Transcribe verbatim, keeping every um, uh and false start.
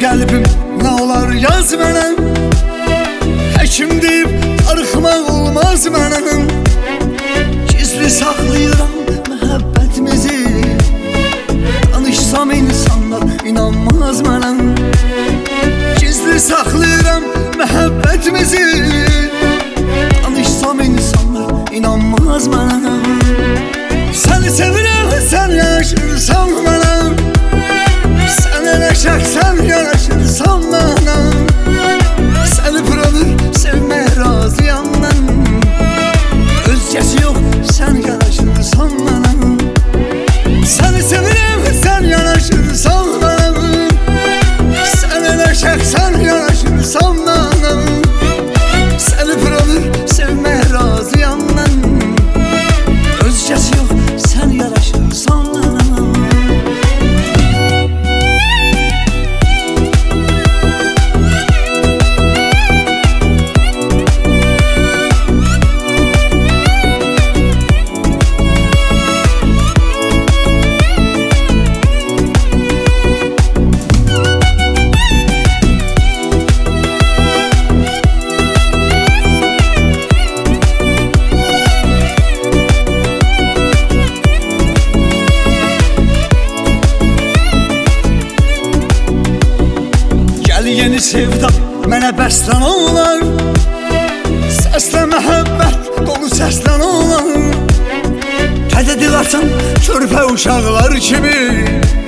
qəlbim nə olar yaz mənəm. Həkim deyib darıxmaq olmaz mənəm. Gizli saxlayıram məhəbbətimizi, danışsam insanlar inanmaz mənəm. Gizli saxlayıram məhəbbətimizi, danışsam insanlar inanmaz mənəm. Səni sevirəm, sən yaşırsan mənəm. Sən elə şəksən yaraşırsan mənəm. Səni buradır sevməyə razıyam mən. Özgəsi yox, sən yaraşırsan mənəm. Səni sevirəm, sən yaraşırsan mənəm. Sən elə şəksən yaraşırsan mənəm. Səni buradır sevməyə razıyam mən. Özgəsi yox, sən yaraşırsan mənəm. Yeni sevda mənə bəslən olar. Səslə məhəbbət dolu səslən olar. Təzə dil açan körpə uşaqlar kimi